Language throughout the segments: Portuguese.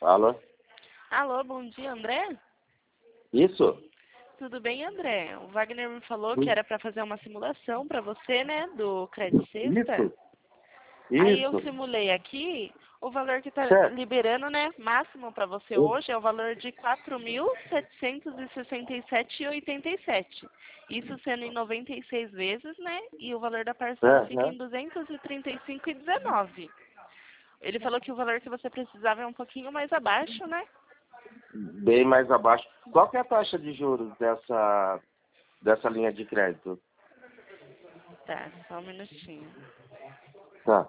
Alô? Alô, bom dia, André? Isso? Tudo bem, André? O Wagner me falou que Isso? era para fazer uma simulação para você, né, do Credit Sexta. Aí eu Isso? simulei aqui, o valor que está Certo. liberando, né, máximo para você hoje é o valor de 4.767,87. Isso sendo em 96 vezes, né, e o valor da parcela fica em 235,19. Ele falou que o valor que você precisava é um pouquinho mais abaixo, né? Bem mais abaixo. Qual que é a taxa de juros dessa linha de crédito? Tá, só um minutinho. Tá.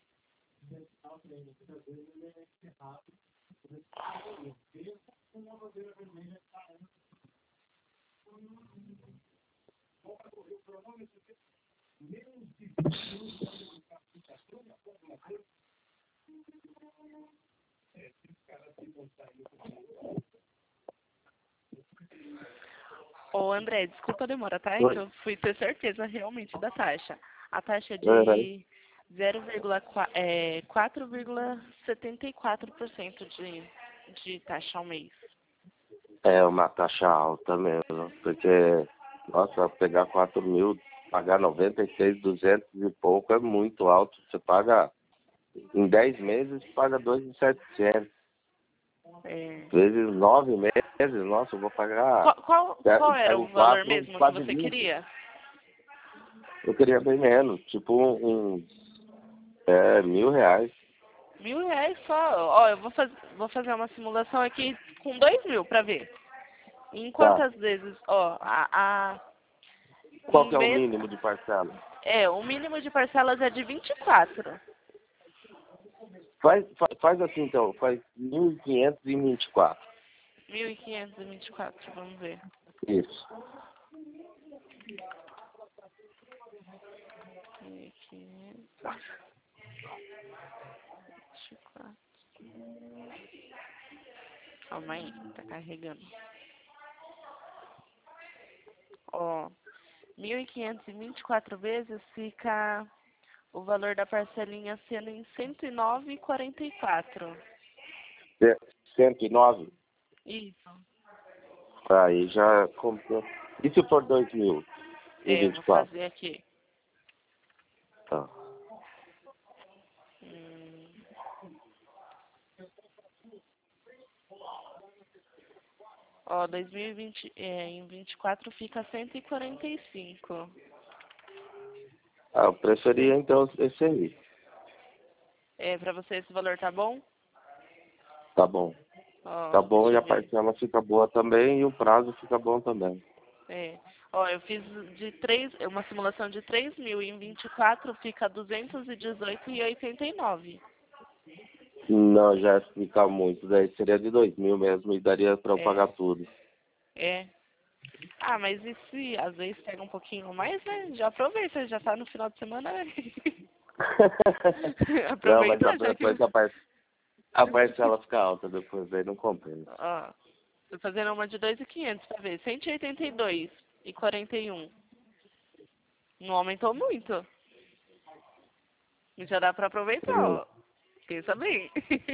Ô, André, desculpa a demora, tá? É que Oi. eu fui ter certeza realmente da taxa. A taxa é Uhum. de 4,74% de taxa ao mês. É uma taxa alta mesmo, porque, nossa, pegar 4 mil, pagar 96, 200 e pouco é muito alto. Você paga, em 10 meses, paga 2.700. É. Vezes 9 meses, nossa, eu vou pagar Qual era o valor quatro, mesmo que quase você 20. queria? Eu queria bem menos, tipo R$ 1.000. R$ 1.000 só. Ó, eu vou fazer uma simulação aqui com 2.000 pra ver. Em Tá. quantas vezes, ó, Qual em que é o vez, mínimo de parcela? o mínimo de parcelas é de 24. Faz assim então, faz 1.524. 1.524, vamos ver. Isso. 1.524. Calma aí, tá carregando. Ó, 1.524 vezes fica o valor da parcelinha sendo em 109,44. 109? Isso. Aí já comprou. E se for 2.000 em É, eu vou 24? fazer aqui. Tá. Hum, Ó, 2020, em 24 fica 145. Ah, eu preferia então esse aí. Pra você esse valor tá bom? Tá bom. Tá Ó, bom deixa e eu a ver. parcela fica boa também e o prazo fica bom também. Ó, eu fiz uma simulação de 3.000 em 24 fica 218,89. Não, já fica muito. Daí seria de 2.000 mesmo e daria para eu pagar É, tudo. é. Ah, mas e se às vezes pega um pouquinho mais, né? Já aproveita, já tá no final de semana, né? Não, mas Aproveita, já que... depois a parcela fica alta, depois daí não compensa. Ó, tô fazendo uma de 2.500 pra ver. 182,41. Não aumentou muito. Já dá pra aproveitar, ó. Pensa bem.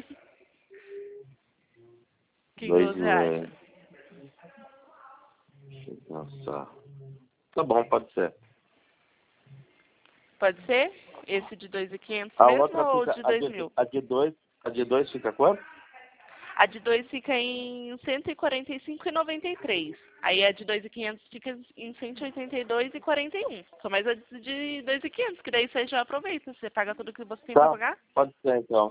O que Dois você acha? mil. Nossa. Tá bom, pode ser. Pode ser? Esse de 2.500 A mesmo outra ou fica. de 2.000? A de dois fica quanto? A de 2 fica em 145,93. Aí a de 2.500 fica em 182,41. Só mais a de 2.500, que daí você já aproveita. Você paga tudo que você tem pra Tá, pagar. pode ser então.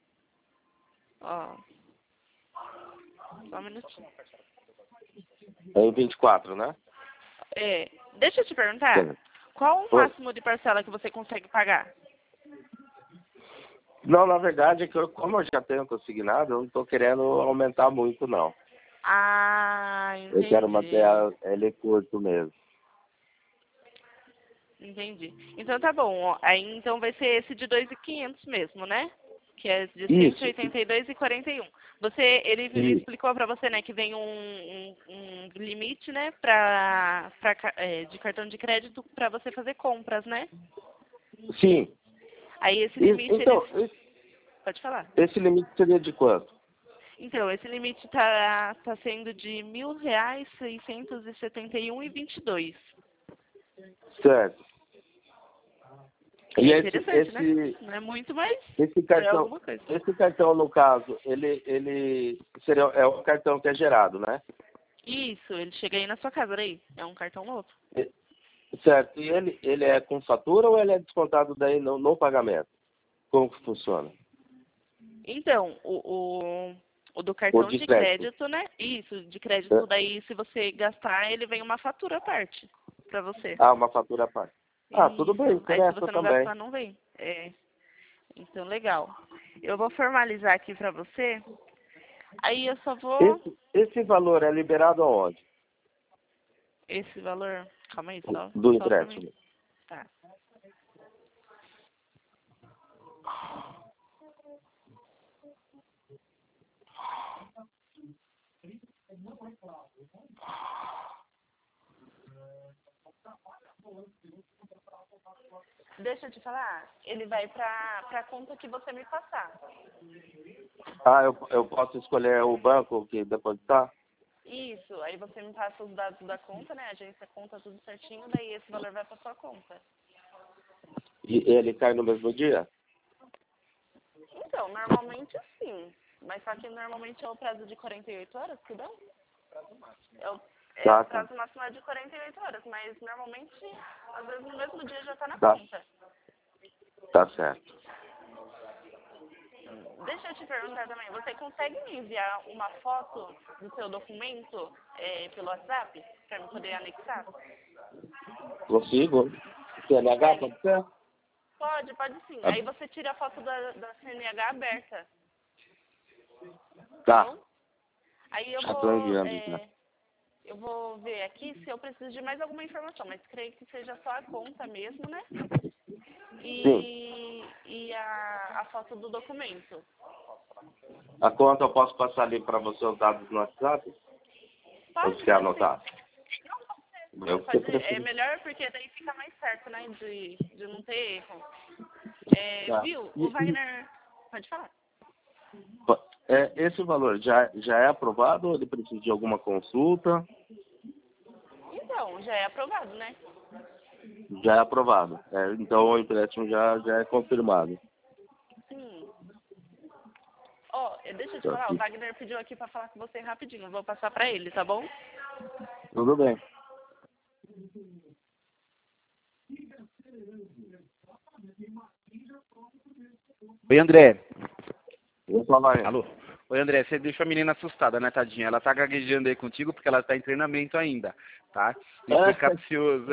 Ó, só um minutinho. É em 24, né? Deixa eu te perguntar. Sim. Qual o Oi. máximo de parcela que você consegue pagar? Não, na verdade, é que como eu já tenho consignado, eu não tô querendo aumentar muito, não. Ah, Eu quero manter entendi. ele curto mesmo. Entendi. Então tá bom. Ó. Aí então vai ser esse de 2.500 mesmo, né? Que é de Isso. 182,41. Ele Isso. explicou pra você, né, que vem um limite, né, de cartão de crédito pra você fazer compras, né? Sim. Aí esse limite, Então, pode falar. esse limite seria de quanto? Então, esse limite tá sendo de R$ 1.671,22. Certo. É E interessante, né? Não é muito, mas é alguma coisa. esse cartão, no caso, ele seria, é o cartão que é gerado, né? Isso, ele chega aí na sua casa, daí. É um cartão novo. Certo. E ele é com fatura ou ele é descontado daí no pagamento? Como que funciona? Então, o do cartão de crédito, né? Isso, de crédito, daí se você gastar, ele vem uma fatura à parte pra você. Ah, uma fatura à parte. Ah, Isso. tudo bem, Aí se interessa você não também. gastar, não vem. É. Então, legal. Eu vou formalizar aqui pra você. Aí eu só vou... Esse valor é liberado aonde? Esse valor... Calma aí, só Do pra mim. empréstimo. Tá. Deixa eu te falar, ele vai pra conta que você me passar. Ah, eu posso escolher o banco que depositar? Isso, aí você me passa os dados da conta, né? A agência conta tudo certinho, daí esse valor vai pra sua conta. E ele cai no mesmo dia? Então, normalmente sim. Mas só que normalmente é o prazo de 48 horas que dá? O prazo máximo é de 48 horas, mas normalmente, às vezes no mesmo dia já tá na conta. Tá certo. Deixa eu te perguntar também, você consegue me enviar uma foto do seu documento pelo WhatsApp, para eu poder anexar? Consigo? CNH, pode ser? Pode sim. Aí você tira a foto da CNH aberta. Tá. Bom? Aí eu Já tô enviando, já. eu vou ver aqui se eu preciso de mais alguma informação, mas creio que seja só a conta mesmo, né? E a foto do documento. A conta eu posso passar ali para você os dados no WhatsApp? Ou você quer anotar? Não, é melhor porque daí fica mais certo, né? De não ter erro. Viu? O Wagner... Pode falar. Esse valor já é aprovado ou ele precisa de alguma consulta? Então, já é aprovado, né? Já é aprovado. Então o empréstimo já é confirmado. Sim. Deixa eu te falar, o Wagner pediu aqui para falar com você rapidinho. Eu vou passar para ele, tá bom? Tudo bem. Oi, André. Vou falar aí. Alô? Oi, André, você deixou a menina assustada, né, tadinha? Ela tá gaguejando aí contigo porque ela tá em treinamento ainda, tá? Não foi capcioso.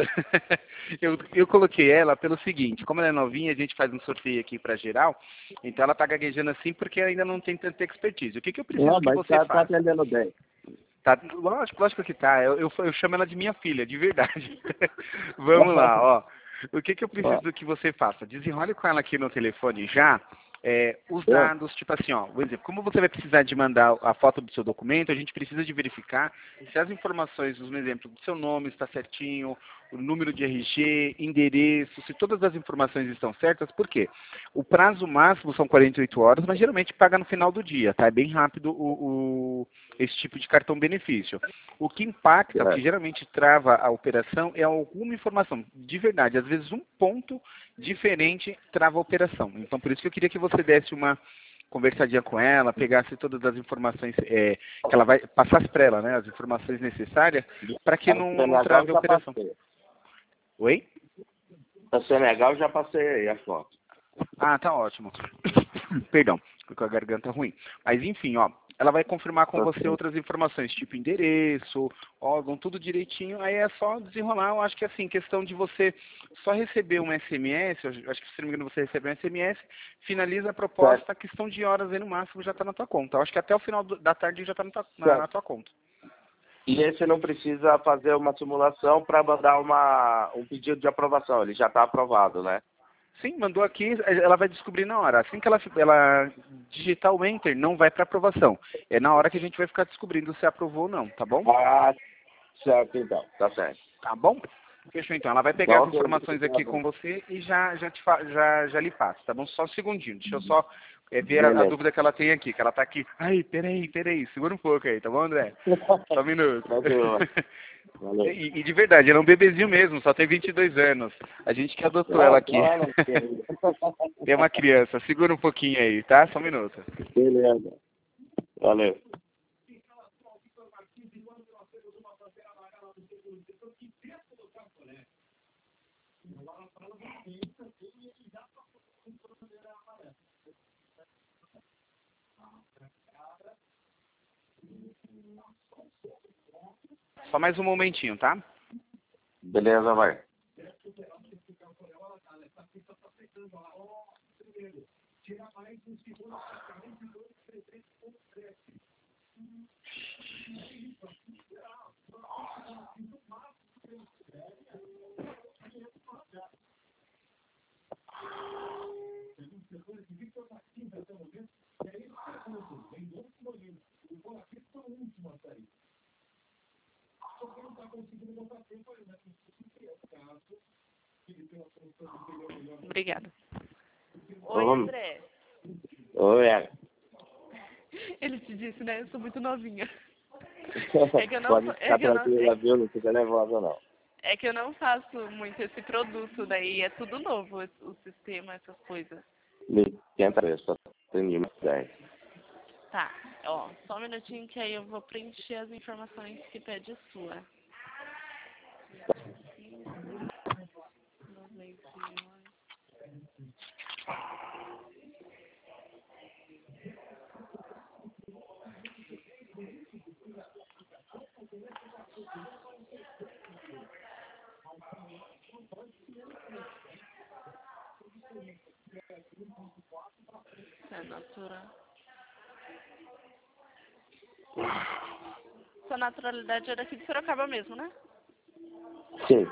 eu coloquei ela pelo seguinte, como ela é novinha, a gente faz um sorteio aqui pra geral, então ela tá gaguejando assim porque ainda não tem tanta expertise. O que eu preciso que você faça? Tá atendendo bem. Tá, lógico que tá. Eu chamo ela de minha filha, de verdade. Vamos lá, ó. O que eu preciso que você faça? Desenrole com ela aqui no telefone já os dados, tipo assim, ó, por exemplo, como você vai precisar de mandar a foto do seu documento, a gente precisa de verificar se as informações, um exemplo, do seu nome está certinho, o número de RG, endereço, se todas as informações estão certas, por quê? O prazo máximo são 48 horas, mas geralmente paga no final do dia, tá? É bem rápido esse tipo de cartão benefício. O que impacta, o que geralmente trava a operação é alguma informação, de verdade, às vezes um ponto diferente trava a operação. Então, por isso que eu queria que você desse uma conversadinha com ela, pegasse todas as informações que ela vai passasse para ela, né, as informações necessárias para que não trave a operação. Oi? A CNH eu já passei aí a foto. Ah, tá ótimo. Perdão, fico com a garganta ruim. Mas enfim, ó, ela vai confirmar com você outras informações, tipo endereço, órgão, tudo direitinho. Aí é só desenrolar. Eu acho que assim, questão de você só receber um SMS, eu acho que se não me engano você recebe um SMS, finaliza a proposta, a questão de horas aí no máximo já está na tua conta. Eu acho que até o final da tarde já está na tua conta. E esse não precisa fazer uma simulação para mandar um pedido de aprovação, ele já está aprovado, né? Sim, mandou aqui, ela vai descobrir na hora. Assim que ela digitar o Enter, não vai para aprovação. É na hora que a gente vai ficar descobrindo se aprovou ou não, tá bom? Ah, certo então, tá certo. Tá bom? Fechou então. Ela vai pegar as informações aqui com você e já lhe passa, tá bom? Só um segundinho. Deixa eu só É ver a Beleza. dúvida que ela tem aqui, que ela tá aqui. Ai, peraí, segura um pouco aí, tá bom, André? Só um minuto. Valeu. Valeu. E de verdade, ela é um bebezinho mesmo, só tem 22 anos. A gente que adotou ela aqui. É uma criança, segura um pouquinho aí, tá? Só um minuto. Beleza. Valeu. Só mais um momentinho, tá? Beleza, vai. Obrigada. Oi, Ô, André. Oi, Ega. Ele te disse, né? Eu sou muito novinha. que eu não- Pode é ficar que eu não- tranquila, viu? Não fica nervosa, não. É que eu não faço muito esse produto, daí é tudo novo, o sistema, essas coisas. Me tenta ver, só tem uma ideia. Tá, ó, só um minutinho que aí eu vou preencher as informações que pede sua. 91. É natural. Sua naturalidade é daqui de Sorocaba mesmo, né? Sim.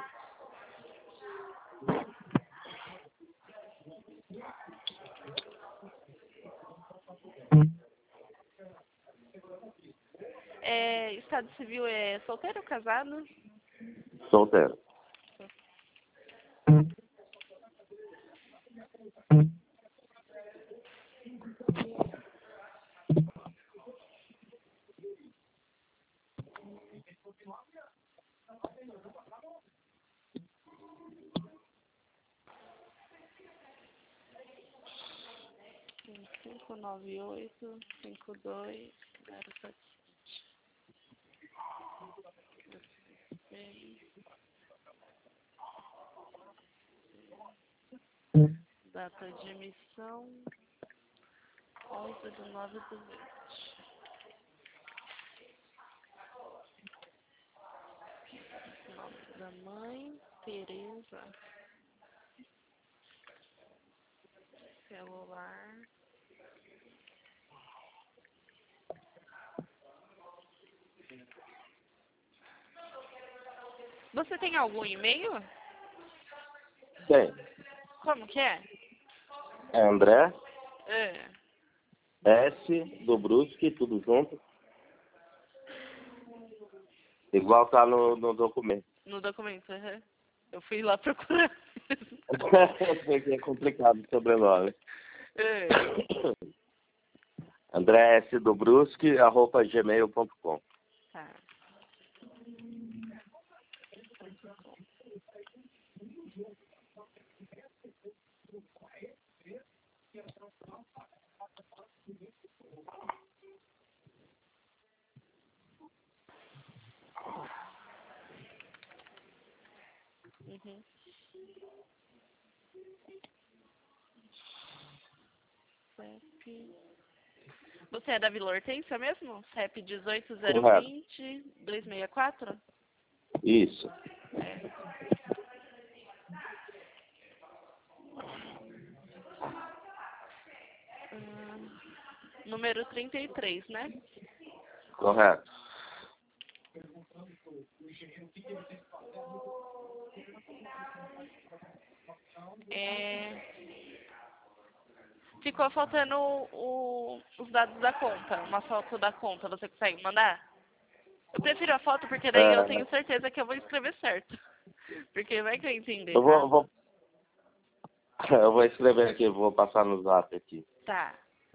É, estado civil é solteiro ou casado? Solteiro. Cinco nove oito 52 07. Data de emissão 11/9/20. Nome da mãe, Tereza. Celular. Você tem algum e-mail? Tem. Como que é? É André, É. S, do Brusque, tudo junto. Igual tá no documento. No documento, uhum. Eu fui lá procurar. Porque é complicado o sobrenome. É. André S. do Brusque, @gmail.com. Tá. Uhum. CEP. Você é da Vila Hortência mesmo? CEP Correto. 18020-264? Isso. É. Número 33, né? Correto. É... Ficou faltando os dados da conta, uma foto da conta. Você consegue mandar? Eu prefiro a foto porque daí eu tenho certeza que eu vou escrever certo. Porque vai que eu entender, Eu vou escrever aqui, vou passar no zap aqui. Tá.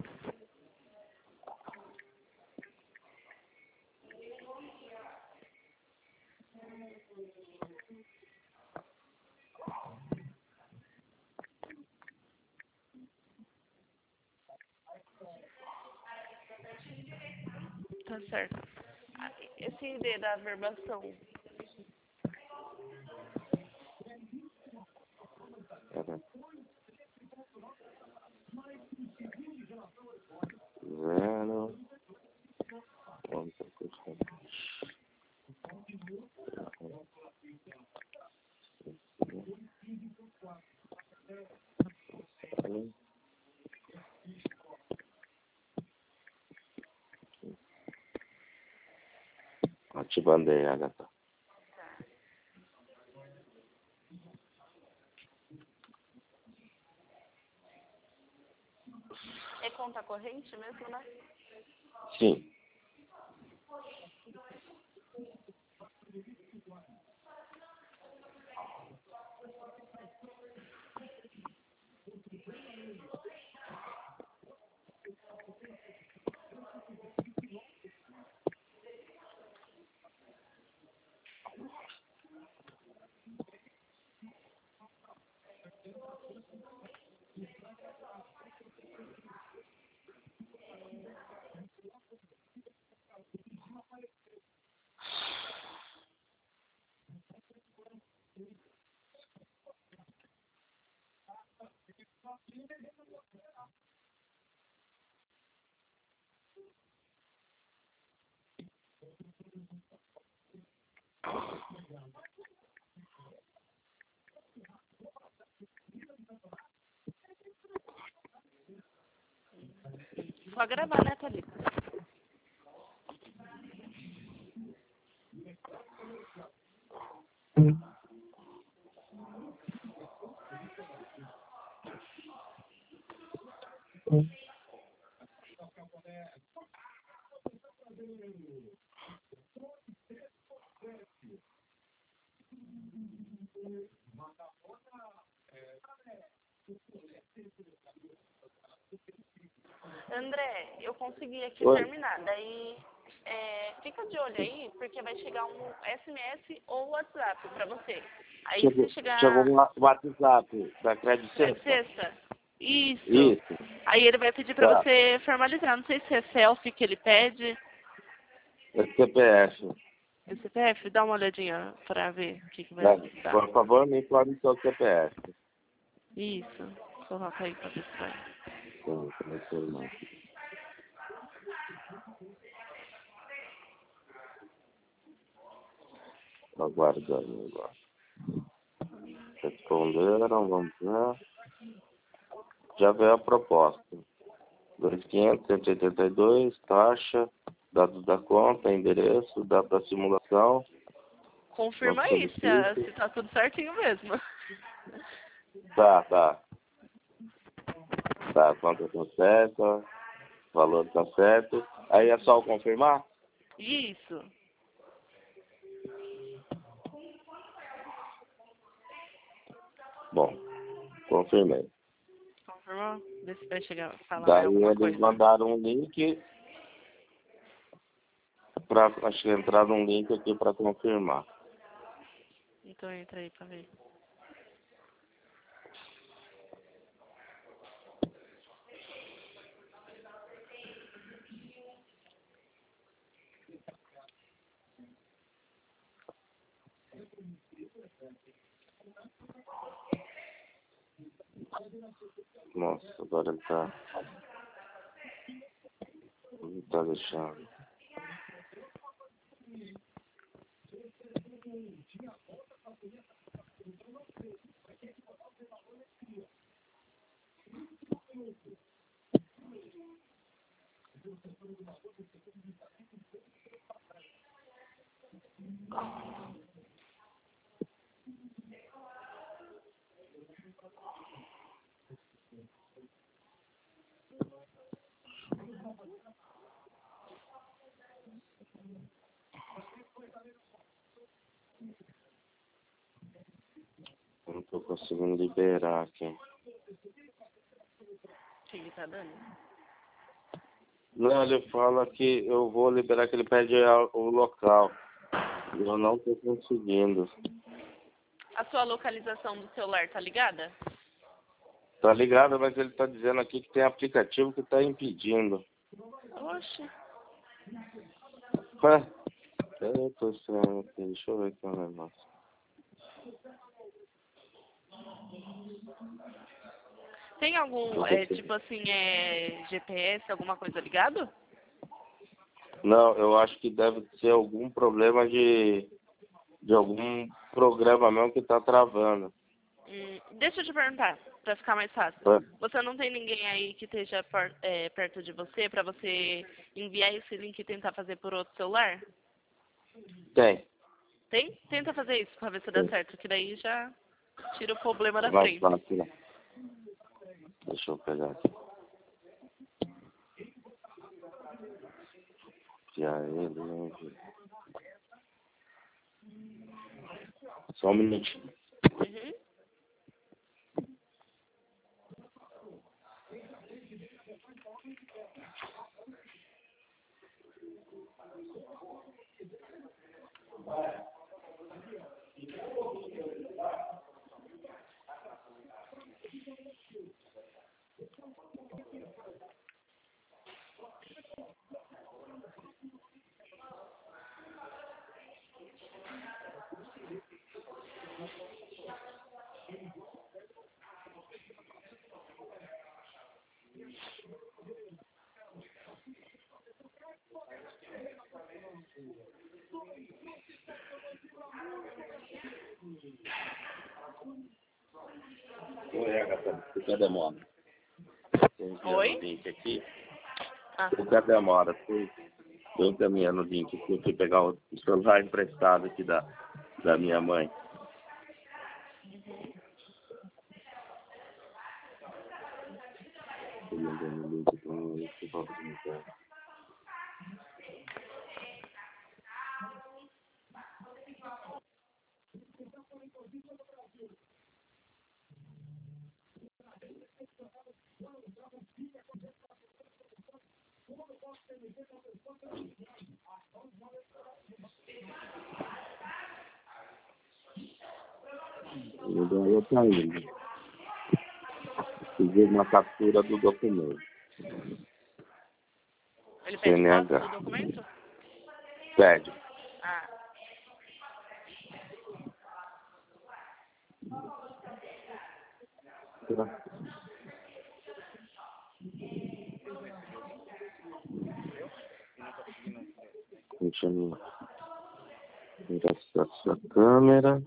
Tá certo. Ah, esse ID da averbação. Pera. 0. Ativando aí, Agatha. É conta corrente mesmo, né? Sim. Pode gravar, né, Thalita? André, eu consegui aqui Oi. terminar. Daí, fica de olho aí, porque vai chegar um SMS ou WhatsApp pra você. Aí se chegar... Chegou um WhatsApp da Crédito Sexta? Sexta? Isso. Isso. Aí ele vai pedir pra Tá. você formalizar. Não sei se é selfie que ele pede. É CPF. É CPF? Dá uma olhadinha pra ver o que vai Né? precisar. Por favor, me informe o seu CPF. Isso. Coloca aí pra ver se vai. Sim, começou mais. Aguardando agora. Responderam, vamos ver. Já veio a proposta. 2.500, 182, taxa, dados da conta, endereço, data da simulação. Confirma Nosso aí solicito. se tá tudo certinho mesmo. Tá. Tá, a conta tá certa, valor tá certo. Aí é só confirmar? Isso. Bom, confirmei. Confirmou? Vê se vai chegar a falar Daí alguma eles coisa. mandaram um link pra, acho que entraram um link aqui para confirmar. Então entra aí pra ver. Nossa, agora ele tá. Ele tá deixando. Não tô conseguindo liberar aqui. O que ele tá dando? Não, ele fala que eu vou liberar, que ele pede o local. Eu não tô conseguindo. A sua localização do celular tá ligada? Tá ligado, mas ele tá dizendo aqui que tem aplicativo que tá impedindo. Oxe. Ué, eu tô estranho aqui. Deixa eu ver aqui um negócio. Tem algum, tipo assim, GPS, alguma coisa ligado? Não, eu acho que deve ser algum problema de algum programa mesmo que tá travando. Deixa eu te perguntar, pra ficar mais fácil. Ué, Você não tem ninguém aí que esteja perto de você pra você enviar esse link e tentar fazer por outro celular? tem. Tem? Tenta fazer isso pra ver se dá Tem. certo, que daí já tira o problema da Mais frente. fácil, né? Deixa eu pegar aqui. Já ele, né? Só um minutinho. Uhum. Oi, Agatha. Por que demora? Oi? O link aqui. Ah, Por que demora? Eu encaminhando o link aqui. Eu fui pegar o celular emprestado aqui da minha mãe. Tô mandando o link com esse papo de mensagem. Eu tá indo. Fiz uma captura do documento. ele pede foto CNH. do documento? Pede. Ah, Deixa eu virar essa câmera.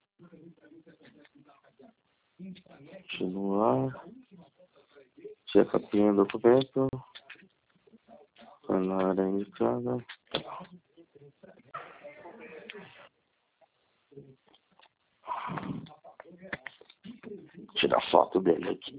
Continuar. Tira a capinha do documento. Tá na área indicada. Tira a foto dele aqui.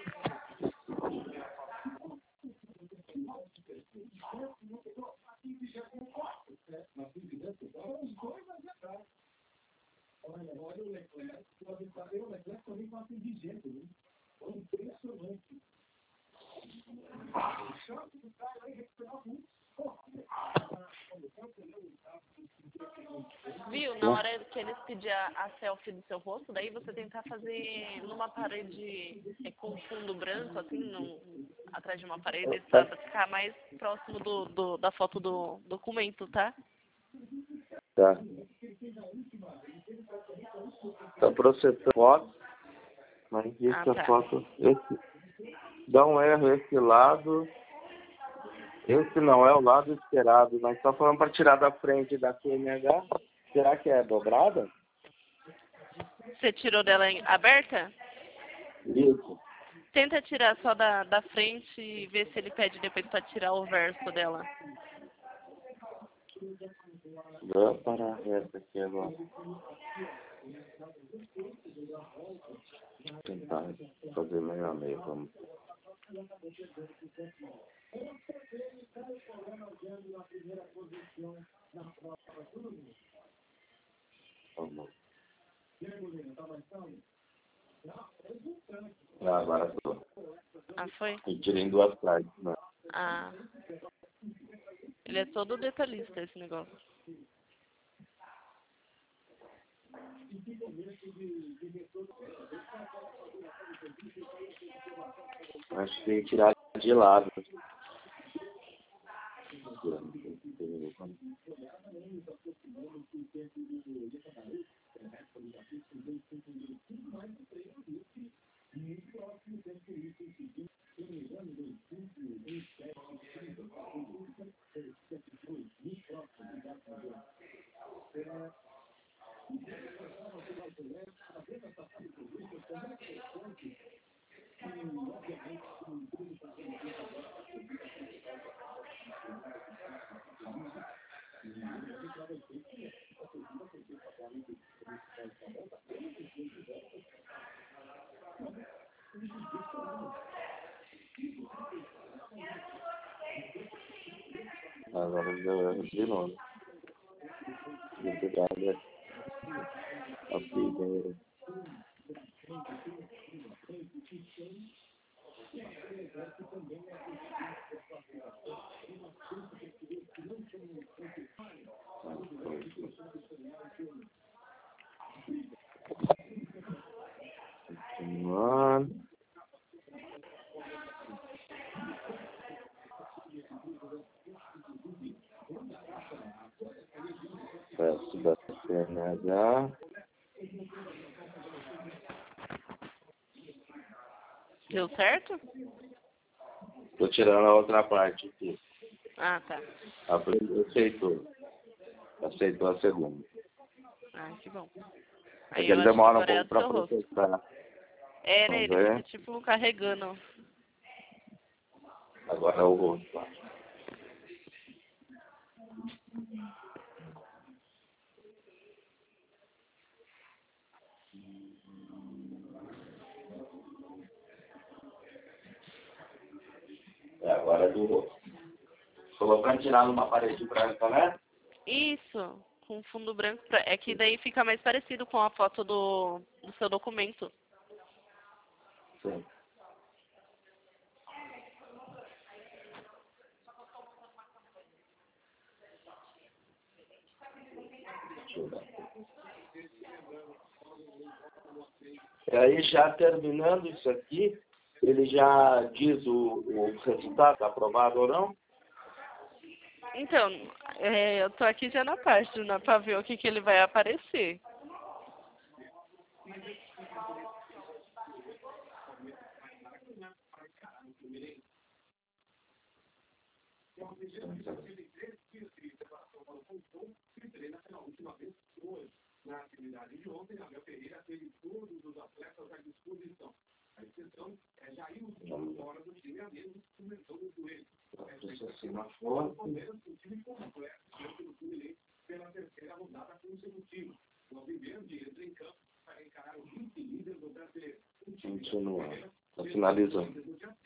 viu? Na hora que eles pedirem a selfie do seu rosto, daí você tentar fazer numa parede com fundo branco, assim, atrás de uma parede, pra ficar mais próximo da foto do documento, tá? Tá. Tá processando foto, mas diz Ah, que a tá. foto. Dá um erro esse lado. Esse não é o lado esperado. Nós só falamos para tirar da frente da CNH. Será que é dobrada? Você tirou dela aberta? Isso. Tenta tirar só da frente e ver se ele pede depois pra tirar o verso dela. Vou parar essa aqui agora. Vou tentar fazer meio a meio. Vamos. Vamos. Agora tô. Ah, foi? E tirei duas partes, né? Ah. Ele é todo detalhista, esse negócio. Acho que tem que tirar de lado. Agora deu erro de novo. Obrigado. A primeira. Continuando. Peço da CNH. Deu certo? Tô tirando a outra parte aqui. Ah, tá. Aceitou. Aceitou a segunda. Ah, que bom. É Aí que eu ele acho que demora um agora é pouco do pra seu rosto. processar. É, né? Vamos Ele ver. fica tipo carregando. Agora é o rosto. Agora é do rosto. Colocando e tirando uma parede branca, né? Isso, com fundo branco. É que daí fica mais parecido com a foto do seu documento. Sim. Deixa eu ver. E aí, já terminando isso aqui, ele já diz o resultado, aprovado ou não? Então, eu tô aqui já na página pra ver o que ele vai aparecer. Na foto. Continuando. Tá finalizando.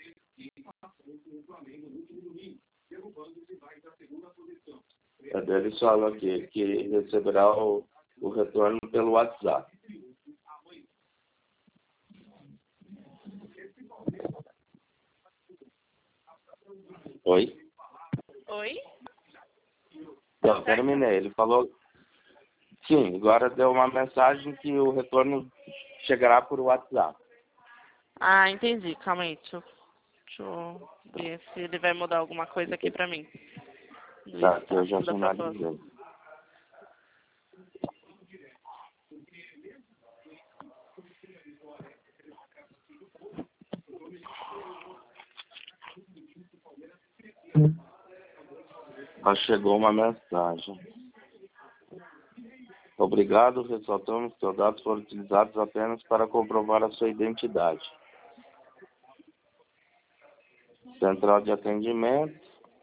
Eles falam aqui que receberá o retorno pelo WhatsApp. Oi? Oi? Não, terminei. Ele falou. Sim, agora deu uma mensagem que o retorno chegará por WhatsApp. Ah, entendi. Calma aí, deixa eu ver se ele vai mudar alguma coisa aqui pra mim. Tá, eu já Da proposta. finalizei. Chegou uma mensagem. Obrigado, ressaltamos que seus dados foram utilizados apenas para comprovar a sua identidade. Central de atendimento.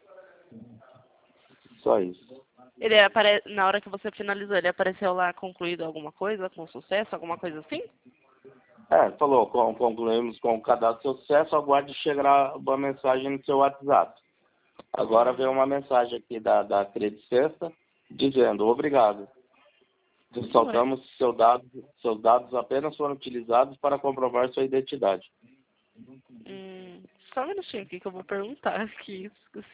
Só isso. Ele na hora que você finalizou, ele apareceu lá concluído alguma coisa, com sucesso, alguma coisa assim? Falou, concluímos com o cadastro de sucesso, aguarde chegar uma mensagem no seu WhatsApp. Agora veio uma mensagem aqui da Credit Sexta, dizendo, obrigado. Ressaltamos que seus dados apenas foram utilizados para comprovar sua identidade. Só um minutinho aqui que eu vou perguntar aqui.